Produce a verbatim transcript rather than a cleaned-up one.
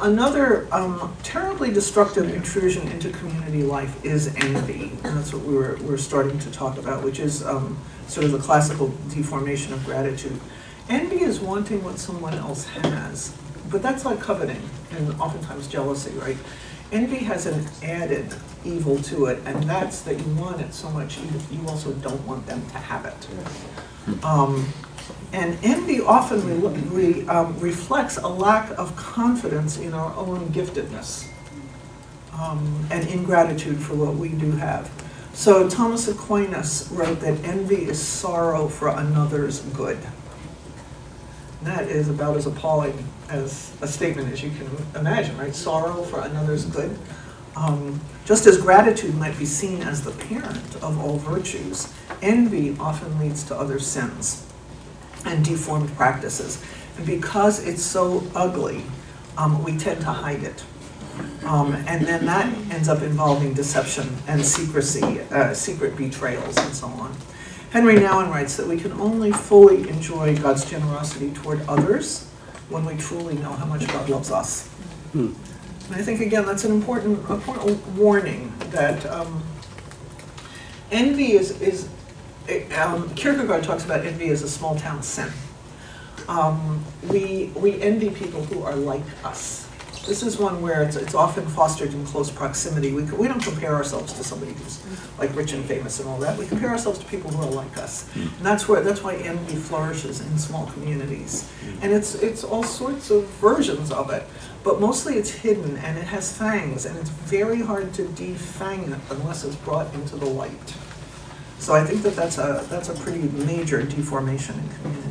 another um, terribly destructive intrusion into community life is envy, and that's what we were, we we're starting to talk about, which is um, sort of the classical deformation of gratitude. Envy is wanting what someone else has, but that's like coveting and oftentimes jealousy, right? Envy has an added evil to it, and that's that you want it so much you, you also don't want them to have it. Um, and envy often re, re, um, reflects a lack of confidence in our own giftedness um, and ingratitude for what we do have. So Thomas Aquinas wrote that envy is sorrow for another's good. And that is about as appalling as a statement as you can imagine, right? Sorrow for another's good. Um, just as gratitude might be seen as the parent of all virtues, envy often leads to other sins and deformed practices. And because it's so ugly, um, we tend to hide it. Um, and then that ends up involving deception and secrecy, uh, secret betrayals, and so on. Henry Nouwen writes that we can only fully enjoy God's generosity toward others when we truly know how much God loves us. Hmm. And I think, again, that's an important, important warning that um, envy is, is um, Kierkegaard talks about envy as a small town sin. Um, we, we envy people who are like us. This is one where it's, it's often fostered in close proximity. We, we don't compare ourselves to somebody who's like rich and famous and all that. We compare ourselves to people who are like us. And that's where that's why envy flourishes in small communities. And it's it's all sorts of versions of it, but mostly it's hidden and it has fangs, and it's very hard to defang it unless it's brought into the light. So I think that that's a that's a pretty major deformation in community.